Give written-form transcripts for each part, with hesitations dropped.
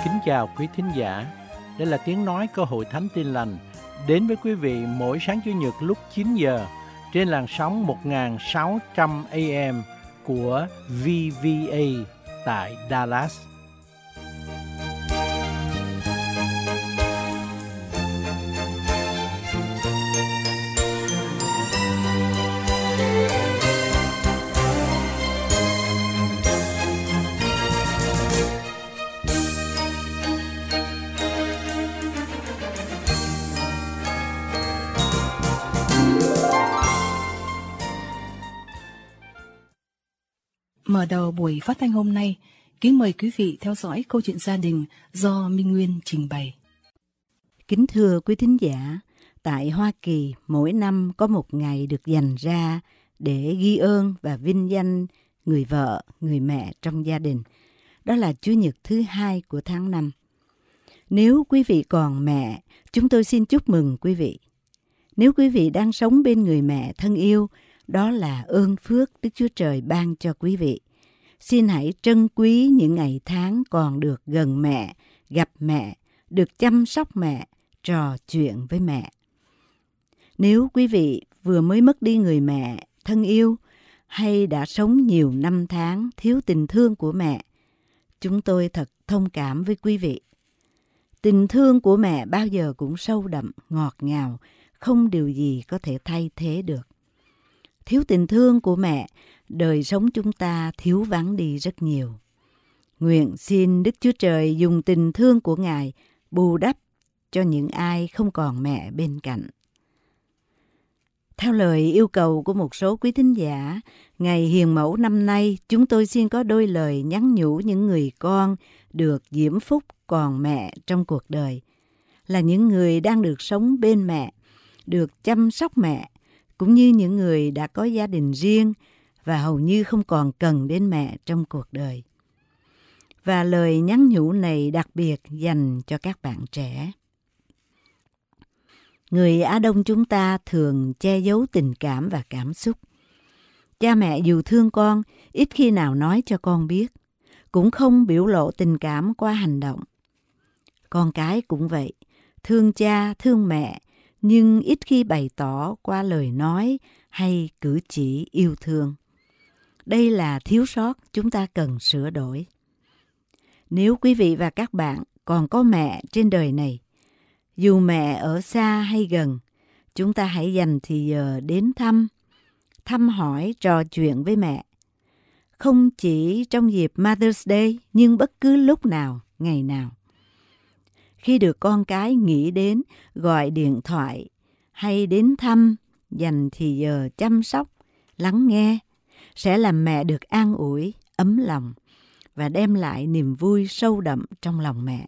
Kính chào quý thính giả. Đây là tiếng nói của Hội Thánh Tin Lành đến với quý vị mỗi sáng Chủ nhật lúc 9 giờ trên làn sóng 1600 AM của VVA tại Dallas. Mở đầu buổi phát thanh hôm nay, kính mời quý vị theo dõi câu chuyện gia đình do Minh Nguyên trình bày. Kính thưa quý thính giả, tại Hoa Kỳ mỗi năm có một ngày được dành ra để ghi ơn và vinh danh người vợ, người mẹ trong gia đình. Đó là Chủ nhật thứ 2 của tháng 5. Nếu quý vị còn mẹ, chúng tôi xin chúc mừng quý vị. Nếu quý vị đang sống bên người mẹ thân yêu, đó là ơn phước Đức Chúa Trời ban cho quý vị. Xin hãy trân quý những ngày tháng còn được gần mẹ, gặp mẹ, được chăm sóc mẹ, trò chuyện với mẹ. Nếu quý vị vừa mới mất đi người mẹ thân yêu hay đã sống nhiều năm tháng thiếu tình thương của mẹ, chúng tôi thật thông cảm với quý vị. Tình thương của mẹ bao giờ cũng sâu đậm, ngọt ngào, không điều gì có thể thay thế được. Thiếu tình thương của mẹ, đời sống chúng ta thiếu vắng đi rất nhiều. Nguyện xin Đức Chúa Trời dùng tình thương của Ngài bù đắp cho những ai không còn mẹ bên cạnh. Theo lời yêu cầu của một số quý thính giả, ngày Hiền Mẫu năm nay, chúng tôi xin có đôi lời nhắn nhủ những người con được diễm phúc còn mẹ trong cuộc đời, là những người đang được sống bên mẹ, được chăm sóc mẹ, cũng như những người đã có gia đình riêng và hầu như không còn cần đến mẹ trong cuộc đời. Và lời nhắn nhủ này đặc biệt dành cho các bạn trẻ. Người Á Đông chúng ta thường che giấu tình cảm và cảm xúc. Cha mẹ dù thương con, ít khi nào nói cho con biết, cũng không biểu lộ tình cảm qua hành động. Con cái cũng vậy, thương cha, thương mẹ, nhưng ít khi bày tỏ qua lời nói hay cử chỉ yêu thương. Đây là thiếu sót chúng ta cần sửa đổi. Nếu quý vị và các bạn còn có mẹ trên đời này, dù mẹ ở xa hay gần, chúng ta hãy dành thì giờ đến thăm hỏi, trò chuyện với mẹ. Không chỉ trong dịp Mother's Day, nhưng bất cứ lúc nào, ngày nào. Khi được con cái nghĩ đến, gọi điện thoại hay đến thăm, dành thì giờ chăm sóc, lắng nghe, sẽ làm mẹ được an ủi, ấm lòng và đem lại niềm vui sâu đậm trong lòng mẹ.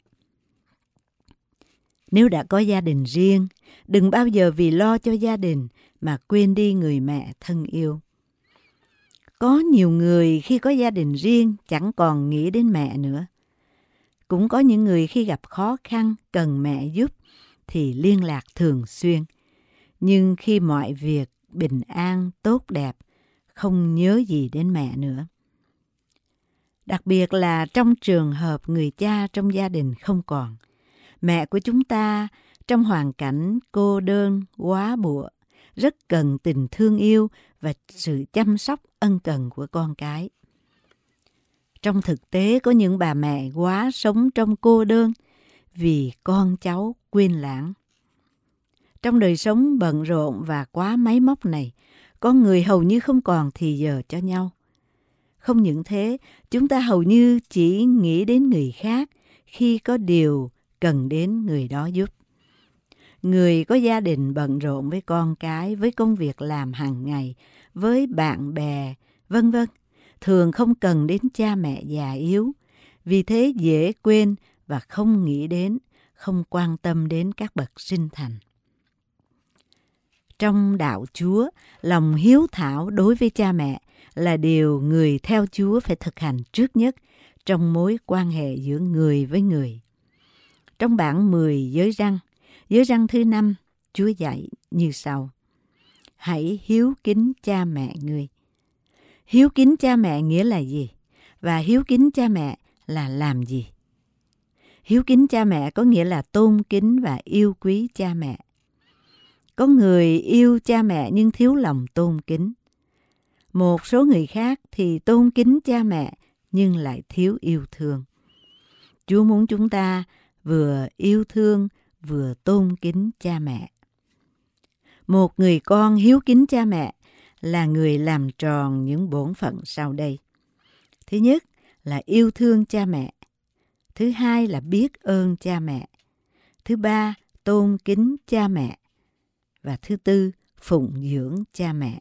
Nếu đã có gia đình riêng, đừng bao giờ vì lo cho gia đình mà quên đi người mẹ thân yêu. Có nhiều người khi có gia đình riêng chẳng còn nghĩ đến mẹ nữa. Cũng có những người khi gặp khó khăn cần mẹ giúp thì liên lạc thường xuyên. Nhưng khi mọi việc bình an, tốt đẹp, không nhớ gì đến mẹ nữa. Đặc biệt là trong trường hợp người cha trong gia đình không còn. Mẹ của chúng ta trong hoàn cảnh cô đơn, quá bụa, rất cần tình thương yêu và sự chăm sóc ân cần của con cái. Trong thực tế có những bà mẹ quá sống trong cô đơn vì con cháu quên lãng. Trong đời sống bận rộn và quá máy móc này, con người hầu như không còn thì giờ cho nhau. Không những thế, chúng ta hầu như chỉ nghĩ đến người khác khi có điều cần đến người đó giúp. Người có gia đình bận rộn với con cái, với công việc làm hàng ngày, với bạn bè, vân vân, thường không cần đến cha mẹ già yếu, vì thế dễ quên và không nghĩ đến, không quan tâm đến các bậc sinh thành. Trong đạo Chúa, lòng hiếu thảo đối với cha mẹ là điều người theo Chúa phải thực hành trước nhất trong mối quan hệ giữa người với người. Trong bản 10 giới răn thứ 5, Chúa dạy như sau: hãy hiếu kính cha mẹ ngươi. Hiếu kính cha mẹ nghĩa là gì? Và hiếu kính cha mẹ là làm gì? Hiếu kính cha mẹ có nghĩa là tôn kính và yêu quý cha mẹ. Có người yêu cha mẹ nhưng thiếu lòng tôn kính. Một số người khác thì tôn kính cha mẹ nhưng lại thiếu yêu thương. Chúa muốn chúng ta vừa yêu thương vừa tôn kính cha mẹ. Một người con hiếu kính cha mẹ là người làm tròn những bổn phận sau đây. Thứ nhất là yêu thương cha mẹ. Thứ hai là biết ơn cha mẹ. Thứ ba, tôn kính cha mẹ. Và thứ tư, phụng dưỡng cha mẹ.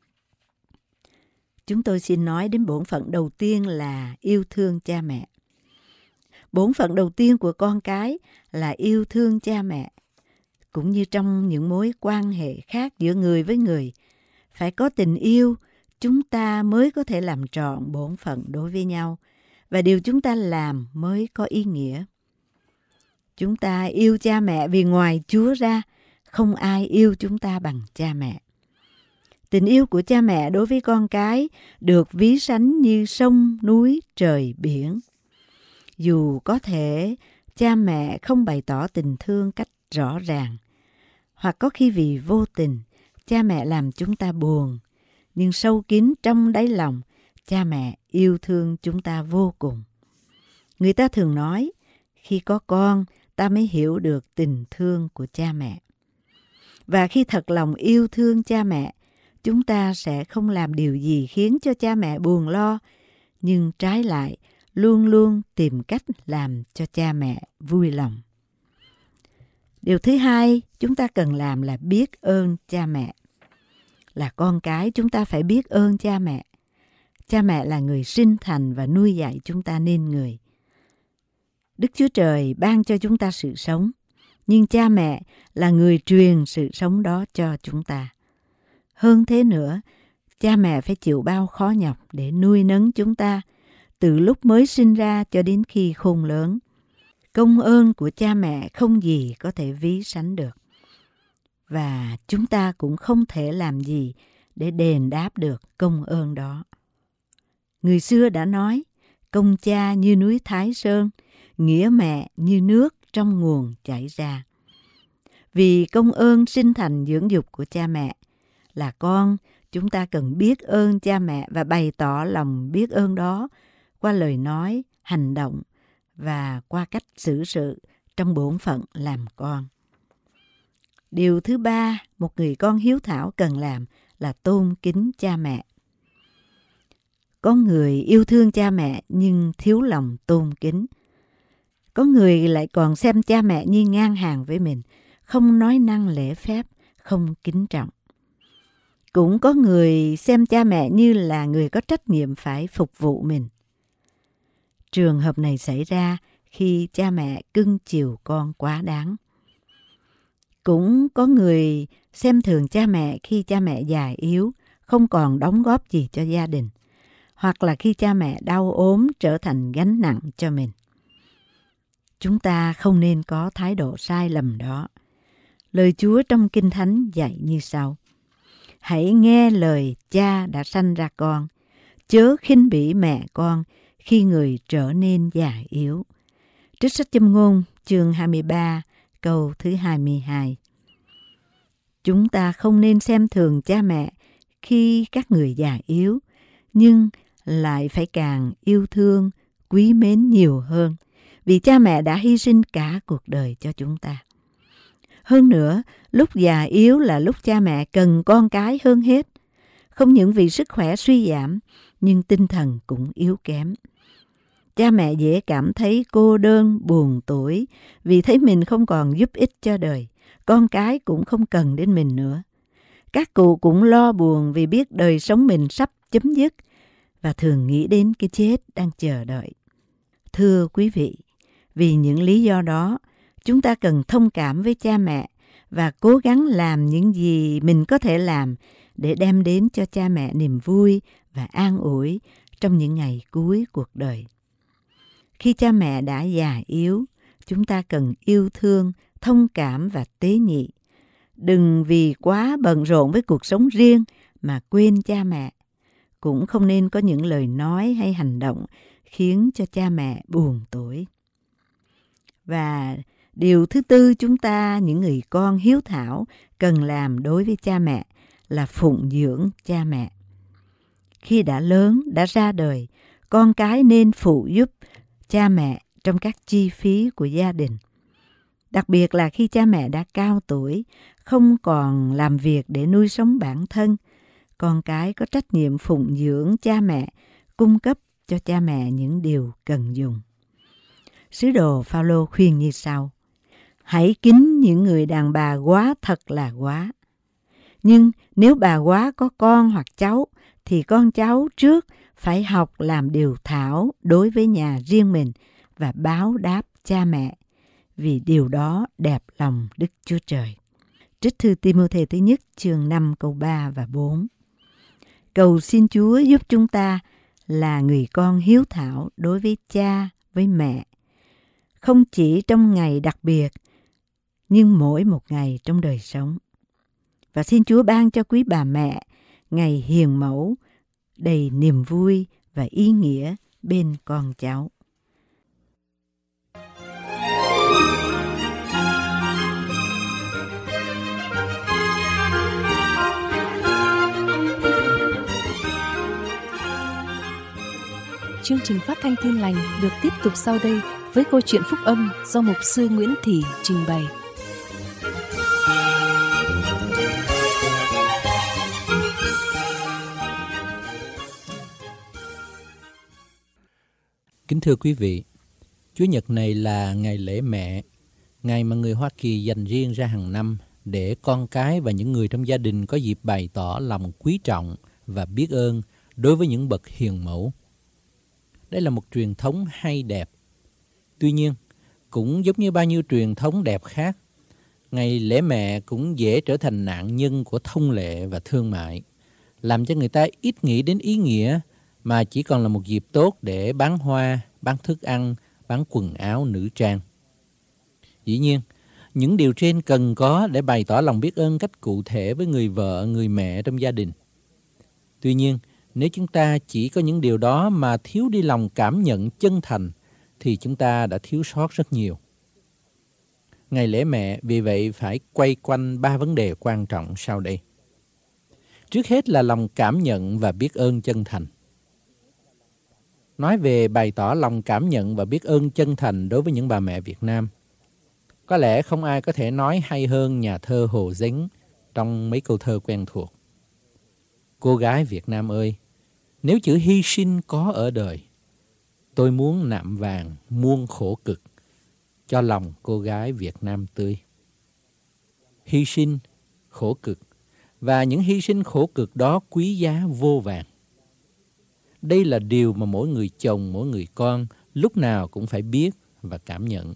Chúng tôi xin nói đến bổn phận đầu tiên là yêu thương cha mẹ. Bổn phận đầu tiên của con cái là yêu thương cha mẹ. Cũng như trong những mối quan hệ khác giữa người với người, phải có tình yêu, chúng ta mới có thể làm trọn bổn phận đối với nhau, và điều chúng ta làm mới có ý nghĩa. Chúng ta yêu cha mẹ vì ngoài Chúa ra, không ai yêu chúng ta bằng cha mẹ. Tình yêu của cha mẹ đối với con cái được ví sánh như sông, núi, trời, biển. Dù có thể cha mẹ không bày tỏ tình thương cách rõ ràng, hoặc có khi vì vô tình, cha mẹ làm chúng ta buồn, nhưng sâu kín trong đáy lòng, cha mẹ yêu thương chúng ta vô cùng. Người ta thường nói, khi có con, ta mới hiểu được tình thương của cha mẹ. Và khi thật lòng yêu thương cha mẹ, chúng ta sẽ không làm điều gì khiến cho cha mẹ buồn lo, nhưng trái lại, luôn luôn tìm cách làm cho cha mẹ vui lòng. Điều thứ hai chúng ta cần làm là biết ơn cha mẹ. Là con cái, chúng ta phải biết ơn cha mẹ. Cha mẹ là người sinh thành và nuôi dạy chúng ta nên người. Đức Chúa Trời ban cho chúng ta sự sống, nhưng cha mẹ là người truyền sự sống đó cho chúng ta. Hơn thế nữa, cha mẹ phải chịu bao khó nhọc để nuôi nấng chúng ta, từ lúc mới sinh ra cho đến khi khôn lớn. Công ơn của cha mẹ không gì có thể ví sánh được. Và chúng ta cũng không thể làm gì để đền đáp được công ơn đó. Người xưa đã nói, công cha như núi Thái Sơn, nghĩa mẹ như nước trong nguồn chảy ra. Vì công ơn sinh thành dưỡng dục của cha mẹ, là con, chúng ta cần biết ơn cha mẹ và bày tỏ lòng biết ơn đó qua lời nói, hành động và qua cách xử sự trong bổn phận làm con. Điều thứ ba, một người con hiếu thảo cần làm là tôn kính cha mẹ. Có người yêu thương cha mẹ nhưng thiếu lòng tôn kính. Có người lại còn xem cha mẹ như ngang hàng với mình, không nói năng lễ phép, không kính trọng. Cũng có người xem cha mẹ như là người có trách nhiệm phải phục vụ mình. Trường hợp này xảy ra khi cha mẹ cưng chiều con quá đáng. Cũng có người xem thường cha mẹ khi cha mẹ già yếu, không còn đóng góp gì cho gia đình, hoặc là khi cha mẹ đau ốm trở thành gánh nặng cho mình. Chúng ta không nên có thái độ sai lầm đó. Lời Chúa trong Kinh Thánh dạy như sau: hãy nghe lời cha đã sanh ra con, chớ khinh bỉ mẹ con khi người trở nên già yếu. Trích sách Châm ngôn chương 23 câu thứ 22. Chúng ta không nên xem thường cha mẹ khi các người già yếu, nhưng lại phải càng yêu thương, quý mến nhiều hơn, vì cha mẹ đã hy sinh cả cuộc đời cho chúng ta. Hơn nữa, lúc già yếu là lúc cha mẹ cần con cái hơn hết. Không những vì sức khỏe suy giảm, nhưng tinh thần cũng yếu kém. Cha mẹ dễ cảm thấy cô đơn, buồn tủi vì thấy mình không còn giúp ích cho đời. Con cái cũng không cần đến mình nữa. Các cụ cũng lo buồn vì biết đời sống mình sắp chấm dứt và thường nghĩ đến cái chết đang chờ đợi. Thưa quý vị, vì những lý do đó, chúng ta cần thông cảm với cha mẹ và cố gắng làm những gì mình có thể làm để đem đến cho cha mẹ niềm vui và an ủi trong những ngày cuối cuộc đời. Khi cha mẹ đã già yếu, chúng ta cần yêu thương, thông cảm và tế nhị. Đừng vì quá bận rộn với cuộc sống riêng mà quên cha mẹ. Cũng không nên có những lời nói hay hành động khiến cho cha mẹ buồn tủi. Và điều thứ tư chúng ta, những người con hiếu thảo, cần làm đối với cha mẹ là phụng dưỡng cha mẹ. Khi đã lớn, đã ra đời, con cái nên phụ giúp cha mẹ trong các chi phí của gia đình. Đặc biệt là khi cha mẹ đã cao tuổi, không còn làm việc để nuôi sống bản thân, con cái có trách nhiệm phụng dưỡng cha mẹ, cung cấp cho cha mẹ những điều cần dùng. Sứ đồ Phao-lô khuyên như sau: hãy kính những người đàn bà góa thật là góa. Nhưng nếu bà góa có con hoặc cháu, thì con cháu trước phải học làm điều thảo đối với nhà riêng mình và báo đáp cha mẹ, vì điều đó đẹp lòng Đức Chúa Trời. Trích thư Ti-mô-thê thứ nhất chương 5 câu 3 và 4. Cầu xin Chúa giúp chúng ta là người con hiếu thảo đối với cha, với mẹ, không chỉ trong ngày đặc biệt, nhưng mỗi một ngày trong đời sống. Và xin Chúa ban cho quý bà mẹ ngày hiền mẫu, đầy niềm vui và ý nghĩa bên con cháu. Chương trình phát thanh Tin Lành được tiếp tục sau đây với câu chuyện phúc âm do mục sư Nguyễn Thị trình bày. Kính thưa quý vị, Chủ nhật này là ngày lễ mẹ, ngày mà người Hoa Kỳ dành riêng ra hàng năm để con cái và những người trong gia đình có dịp bày tỏ lòng quý trọng và biết ơn đối với những bậc hiền mẫu. Đây là một truyền thống hay đẹp. Tuy nhiên, cũng giống như bao nhiêu truyền thống đẹp khác, ngày lễ mẹ cũng dễ trở thành nạn nhân của thông lệ và thương mại, làm cho người ta ít nghĩ đến ý nghĩa mà chỉ còn là một dịp tốt để bán hoa, bán thức ăn, bán quần áo nữ trang. Dĩ nhiên, những điều trên cần có để bày tỏ lòng biết ơn cách cụ thể với người vợ, người mẹ trong gia đình. Tuy nhiên, nếu chúng ta chỉ có những điều đó mà thiếu đi lòng cảm nhận chân thành, thì chúng ta đã thiếu sót rất nhiều. Ngày lễ mẹ vì vậy phải quay quanh 3 vấn đề quan trọng sau đây. Trước hết là lòng cảm nhận và biết ơn chân thành. Nói về bày tỏ lòng cảm nhận và biết ơn chân thành đối với những bà mẹ Việt Nam, có lẽ không ai có thể nói hay hơn nhà thơ Hồ Dính trong mấy câu thơ quen thuộc. Cô gái Việt Nam ơi, nếu chữ hy sinh có ở đời, tôi muốn nạm vàng muôn khổ cực cho lòng cô gái Việt Nam tươi. Hy sinh, khổ cực, và những hy sinh khổ cực đó quý giá vô vàn. Đây là điều mà mỗi người chồng, mỗi người con lúc nào cũng phải biết và cảm nhận.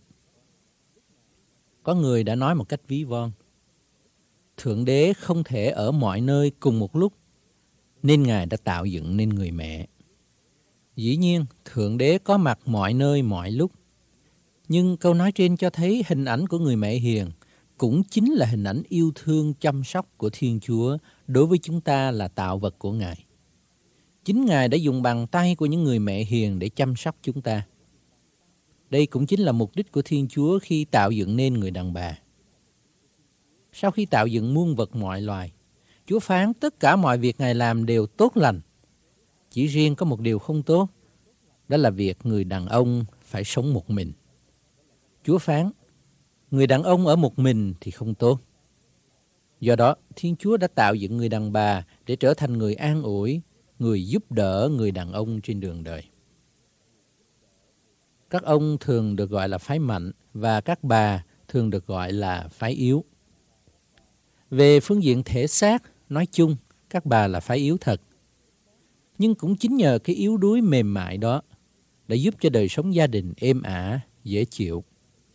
Có người đã nói một cách ví von: Thượng Đế không thể ở mọi nơi cùng một lúc, nên Ngài đã tạo dựng nên người mẹ. Dĩ nhiên, Thượng Đế có mặt mọi nơi mọi lúc. Nhưng câu nói trên cho thấy hình ảnh của người mẹ hiền cũng chính là hình ảnh yêu thương chăm sóc của Thiên Chúa đối với chúng ta là tạo vật của Ngài. Chính Ngài đã dùng bàn tay của những người mẹ hiền để chăm sóc chúng ta. Đây cũng chính là mục đích của Thiên Chúa khi tạo dựng nên người đàn bà. Sau khi tạo dựng muôn vật mọi loài, Chúa phán tất cả mọi việc Ngài làm đều tốt lành. Chỉ riêng có một điều không tốt, đó là việc người đàn ông phải sống một mình. Chúa phán, người đàn ông ở một mình thì không tốt. Do đó, Thiên Chúa đã tạo dựng người đàn bà để trở thành người an ủi, người giúp đỡ người đàn ông trên đường đời. Các ông thường được gọi là phái mạnh và các bà thường được gọi là phái yếu. Về phương diện thể xác, nói chung, các bà là phái yếu thật. Nhưng cũng chính nhờ cái yếu đuối mềm mại đó đã giúp cho đời sống gia đình êm ả, dễ chịu.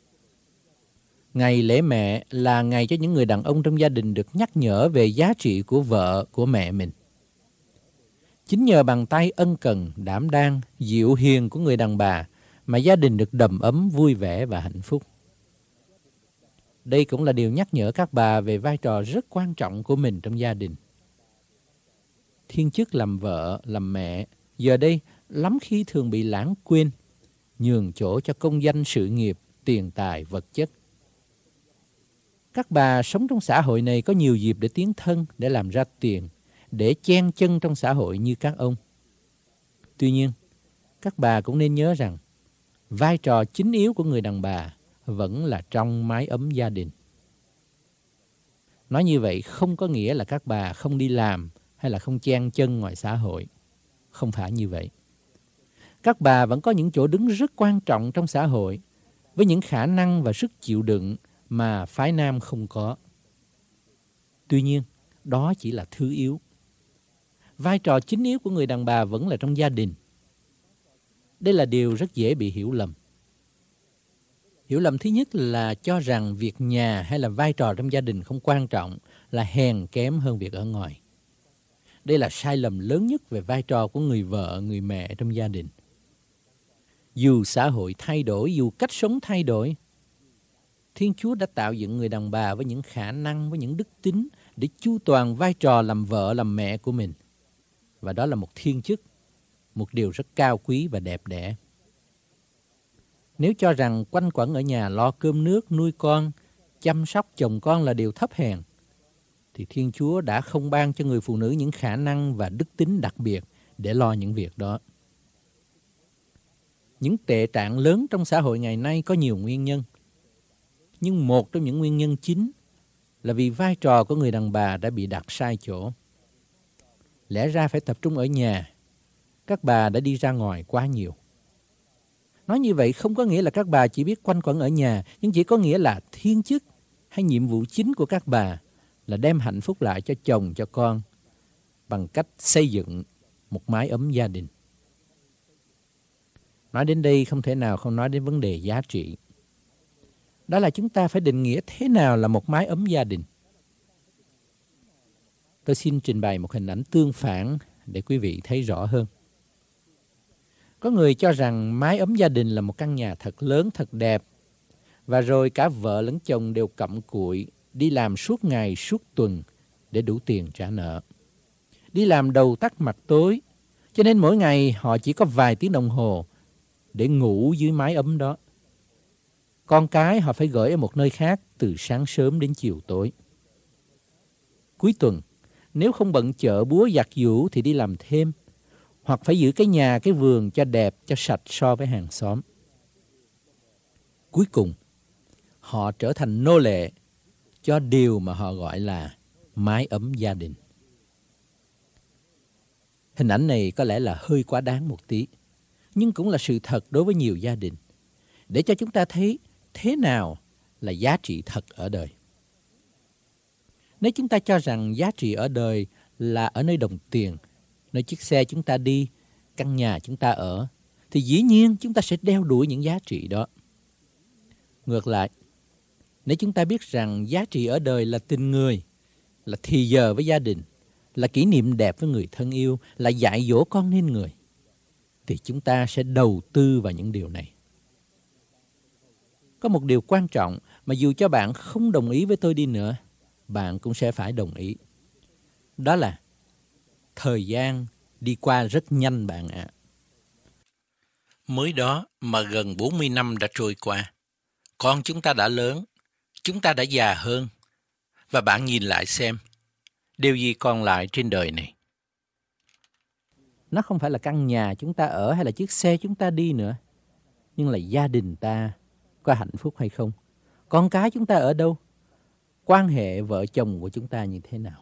Ngày lễ mẹ là ngày cho những người đàn ông trong gia đình được nhắc nhở về giá trị của vợ, của mẹ mình. Chính nhờ bàn tay ân cần, đảm đang, dịu hiền của người đàn bà mà gia đình được đầm ấm, vui vẻ và hạnh phúc. Đây cũng là điều nhắc nhở các bà về vai trò rất quan trọng của mình trong gia đình. Thiên chức làm vợ, làm mẹ, giờ đây lắm khi thường bị lãng quên, nhường chỗ cho công danh sự nghiệp, tiền tài, vật chất. Các bà sống trong xã hội này có nhiều dịp để tiến thân, để làm ra tiền, để chen chân trong xã hội như các ông. Tuy nhiên, các bà cũng nên nhớ rằng vai trò chính yếu của người đàn bà vẫn là trong mái ấm gia đình. Nói như vậy không có nghĩa là các bà không đi làm hay là không chen chân ngoài xã hội. Không phải như vậy. Các bà vẫn có những chỗ đứng rất quan trọng trong xã hội, với những khả năng và sức chịu đựng mà phái nam không có. Tuy nhiên, đó chỉ là thứ yếu. Vai trò chính yếu của người đàn bà vẫn là trong gia đình. Đây là điều rất dễ bị hiểu lầm. Hiểu lầm thứ nhất là cho rằng việc nhà hay là vai trò trong gia đình không quan trọng, là hèn kém hơn việc ở ngoài. Đây là sai lầm lớn nhất về vai trò của người vợ, người mẹ trong gia đình. Dù xã hội thay đổi, dù cách sống thay đổi, Thiên Chúa đã tạo dựng người đàn bà với những khả năng, với những đức tính để chu toàn vai trò làm vợ, làm mẹ của mình. Và đó là một thiên chức, một điều rất cao quý và đẹp đẽ. Nếu cho rằng quanh quẩn ở nhà lo cơm nước, nuôi con, chăm sóc chồng con là điều thấp hèn, thì Thiên Chúa đã không ban cho người phụ nữ những khả năng và đức tính đặc biệt để lo những việc đó. Những tệ trạng lớn trong xã hội ngày nay có nhiều nguyên nhân. Nhưng một trong những nguyên nhân chính là vì vai trò của người đàn bà đã bị đặt sai chỗ. Lẽ ra phải tập trung ở nhà, các bà đã đi ra ngoài quá nhiều. Nói như vậy không có nghĩa là các bà chỉ biết quanh quẩn ở nhà, nhưng chỉ có nghĩa là thiên chức hay nhiệm vụ chính của các bà là đem hạnh phúc lại cho chồng, cho con bằng cách xây dựng một mái ấm gia đình. Nói đến đây không thể nào không nói đến vấn đề giá trị. Đó là chúng ta phải định nghĩa thế nào là một mái ấm gia đình. Tôi xin trình bày một hình ảnh tương phản để quý vị thấy rõ hơn. Có người cho rằng mái ấm gia đình là một căn nhà thật lớn, thật đẹp, và rồi cả vợ lẫn chồng đều cặm cụi, đi làm suốt ngày, suốt tuần để đủ tiền trả nợ. Đi làm đầu tắt mặt tối, cho nên mỗi ngày họ chỉ có vài tiếng đồng hồ để ngủ dưới mái ấm đó. Con cái họ phải gửi ở một nơi khác từ sáng sớm đến chiều tối. Cuối tuần, nếu không bận chợ búa giặt giũ thì đi làm thêm, hoặc phải giữ cái nhà, cái vườn cho đẹp, cho sạch so với hàng xóm. Cuối cùng, họ trở thành nô lệ cho điều mà họ gọi là mái ấm gia đình. Hình ảnh này có lẽ là hơi quá đáng một tí, nhưng cũng là sự thật đối với nhiều gia đình, để cho chúng ta thấy thế nào là giá trị thật ở đời. Nếu chúng ta cho rằng giá trị ở đời là ở nơi đồng tiền, nơi chiếc xe chúng ta đi, căn nhà chúng ta ở, thì dĩ nhiên chúng ta sẽ đeo đuổi những giá trị đó. Ngược lại, nếu chúng ta biết rằng giá trị ở đời là tình người, là thì giờ với gia đình, là kỷ niệm đẹp với người thân yêu, là dạy dỗ con nên người, thì chúng ta sẽ đầu tư vào những điều này. Có một điều quan trọng mà dù cho bạn không đồng ý với tôi đi nữa, bạn cũng sẽ phải đồng ý. Đó là thời gian đi qua rất nhanh bạn ạ. Mới đó mà gần 40 năm đã trôi qua. Con chúng ta đã lớn, chúng ta đã già hơn. Và bạn nhìn lại xem, điều gì còn lại trên đời này? Nó không phải là căn nhà chúng ta ở hay là chiếc xe chúng ta đi nữa, nhưng là gia đình ta có hạnh phúc hay không? Con cái chúng ta ở đâu? Quan hệ vợ chồng của chúng ta như thế nào?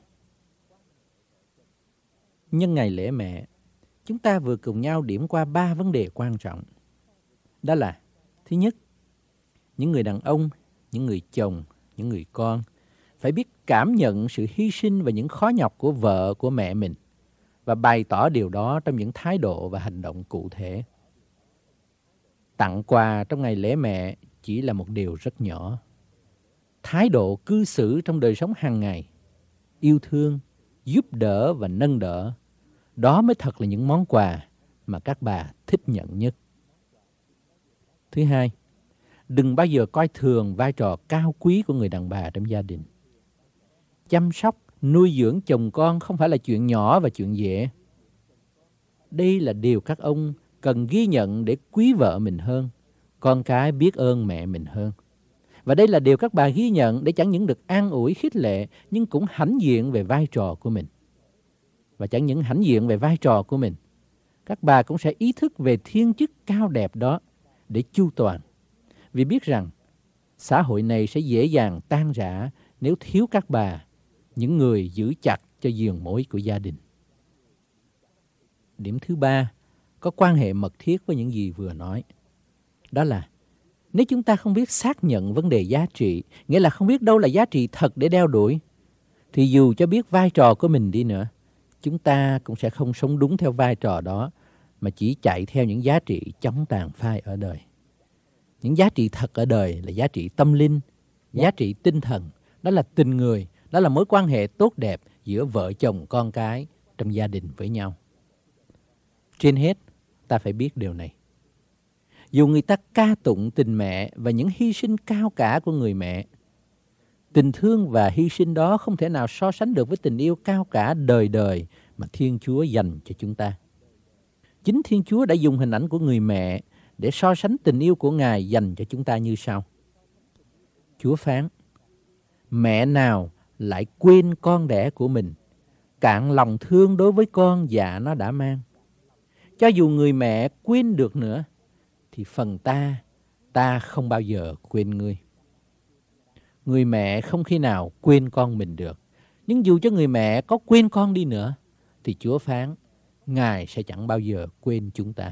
Nhân ngày lễ mẹ, chúng ta vừa cùng nhau điểm qua 3 vấn đề quan trọng. Đó là, thứ nhất, những người đàn ông, những người chồng, những người con phải biết cảm nhận sự hy sinh và những khó nhọc của vợ, của mẹ mình và bày tỏ điều đó trong những thái độ và hành động cụ thể. Tặng quà trong ngày lễ mẹ chỉ là một điều rất nhỏ. Thái độ cư xử trong đời sống hàng ngày, yêu thương, giúp đỡ và nâng đỡ, đó mới thật là những món quà mà các bà thích nhận nhất. Thứ hai, đừng bao giờ coi thường vai trò cao quý của người đàn bà trong gia đình. Chăm sóc, nuôi dưỡng chồng con không phải là chuyện nhỏ và chuyện dễ. Đây là điều các ông cần ghi nhận để quý vợ mình hơn, con cái biết ơn mẹ mình hơn. Và đây là điều các bà ghi nhận để chẳng những được an ủi khích lệ, nhưng cũng hãnh diện về vai trò của mình. Và chẳng những hãnh diện về vai trò của mình, các bà cũng sẽ ý thức về thiên chức cao đẹp đó để chu toàn. Vì biết rằng xã hội này sẽ dễ dàng tan rã nếu thiếu các bà, những người giữ chặt cho giường mối của gia đình. Điểm thứ ba có quan hệ mật thiết với những gì vừa nói. Đó là nếu chúng ta không biết xác nhận vấn đề giá trị, nghĩa là không biết đâu là giá trị thật để đeo đuổi, thì dù cho biết vai trò của mình đi nữa, chúng ta cũng sẽ không sống đúng theo vai trò đó, mà chỉ chạy theo những giá trị chóng tàn phai ở đời. Những giá trị thật ở đời là giá trị tâm linh, giá trị tinh thần, đó là tình người, đó là mối quan hệ tốt đẹp giữa vợ chồng con cái trong gia đình với nhau. Trên hết, ta phải biết điều này. Dù người ta ca tụng tình mẹ và những hy sinh cao cả của người mẹ, tình thương và hy sinh đó không thể nào so sánh được với tình yêu cao cả đời đời mà Thiên Chúa dành cho chúng ta. Chính Thiên Chúa đã dùng hình ảnh của người mẹ để so sánh tình yêu của Ngài dành cho chúng ta như sau. Chúa phán, mẹ nào lại quên con đẻ của mình, cạn lòng thương đối với con dạ nó đã mang. Cho dù người mẹ quên được nữa, thì phần ta không bao giờ quên ngươi. Người mẹ không khi nào quên con mình được. Nhưng dù cho người mẹ có quên con đi nữa, thì Chúa phán, Ngài sẽ chẳng bao giờ quên chúng ta.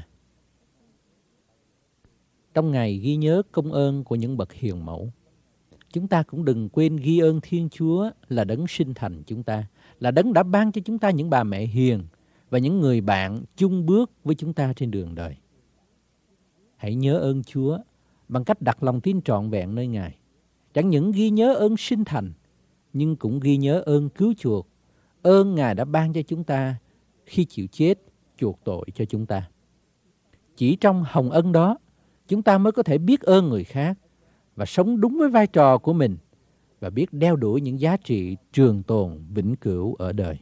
Trong ngày ghi nhớ công ơn của những bậc hiền mẫu, chúng ta cũng đừng quên ghi ơn Thiên Chúa là đấng sinh thành chúng ta, là đấng đã ban cho chúng ta những bà mẹ hiền và những người bạn chung bước với chúng ta trên đường đời. Hãy nhớ ơn Chúa bằng cách đặt lòng tin trọn vẹn nơi Ngài. Chẳng những ghi nhớ ơn sinh thành, nhưng cũng ghi nhớ ơn cứu chuộc, ơn Ngài đã ban cho chúng ta khi chịu chết chuộc tội cho chúng ta. Chỉ trong hồng ân đó, chúng ta mới có thể biết ơn người khác và sống đúng với vai trò của mình và biết đeo đuổi những giá trị trường tồn vĩnh cửu ở đời.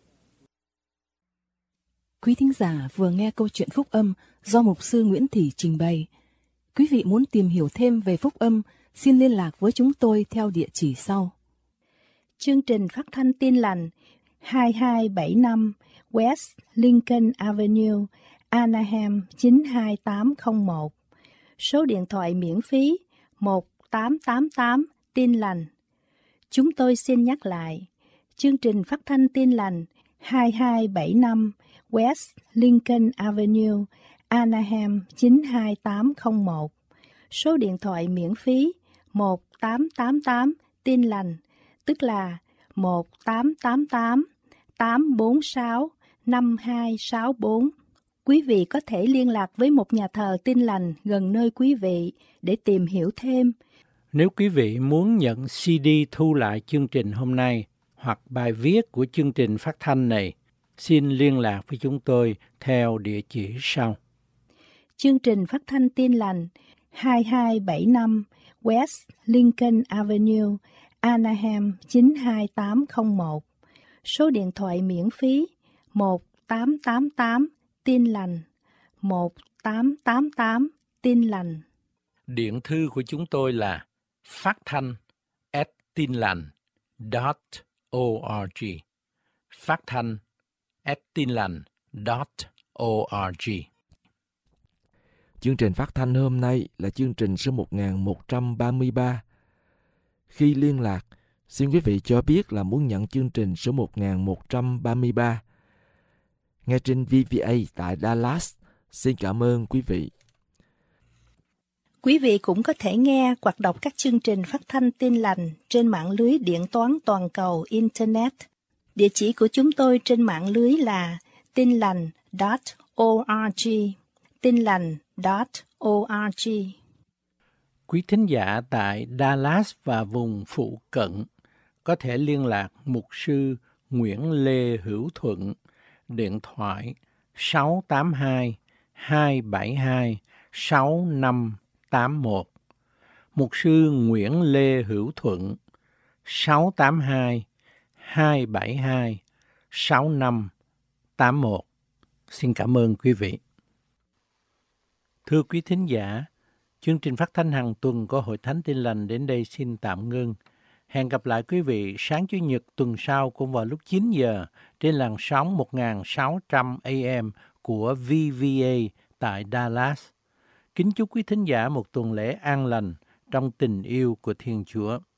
Quý thính giả vừa nghe câu chuyện phúc âm do mục sư Nguyễn Thị trình bày. Quý vị muốn tìm hiểu thêm về phúc âm, xin liên lạc với chúng tôi theo địa chỉ sau. Chương trình phát thanh Tin Lành 2275 West Lincoln Avenue, Anaheim 92801. Số điện thoại miễn phí 1888 Tin Lành. Chúng tôi xin nhắc lại, chương trình phát thanh Tin Lành 2275 West Lincoln Avenue, Anaheim 92801. Số điện thoại miễn phí 1888 Tin Lành, tức là 1888 846 5264. Quý vị có thể liên lạc với một nhà thờ Tin Lành gần nơi quý vị để tìm hiểu thêm. Nếu quý vị muốn nhận CD thu lại chương trình hôm nay hoặc bài viết của chương trình phát thanh này, xin liên lạc với chúng tôi theo địa chỉ sau. Chương trình phát thanh Tin Lành 2275 West Lincoln Avenue, Anaheim 92801. Số điện thoại miễn phí 1888 Tin Lành, 1888 Tin Lành. Điện thư của chúng tôi là phát thanh@tinlành.org. Phát thanh@tinlành.org. Chương trình phát thanh hôm nay là chương trình số 1133. Khi liên lạc, xin quý vị cho biết là muốn nhận chương trình số 1133. Nghe trên VVA tại Dallas. Xin cảm ơn quý vị. Quý vị cũng có thể nghe hoặc đọc các chương trình phát thanh Tin Lành trên mạng lưới điện toán toàn cầu Internet. Địa chỉ của chúng tôi trên mạng lưới là tinlành.org. tinlành.org. Quý thính giả tại Dallas và vùng phụ cận có thể liên lạc mục sư Nguyễn Lê Hữu Thuận, điện thoại 682 272 6581. Mục sư Nguyễn Lê Hữu Thuận 682 272 6581. Xin cảm ơn quý vị. Thưa quý thính giả, Chương trình phát thanh hàng tuần của Hội Thánh Tin Lành đến đây xin tạm ngưng. Hẹn gặp lại quý vị sáng Chủ nhật tuần sau cũng vào lúc 9 giờ trên làn sóng 1600 AM của VVA tại Dallas. Kính chúc quý thính giả một tuần lễ an lành trong tình yêu của Thiên Chúa.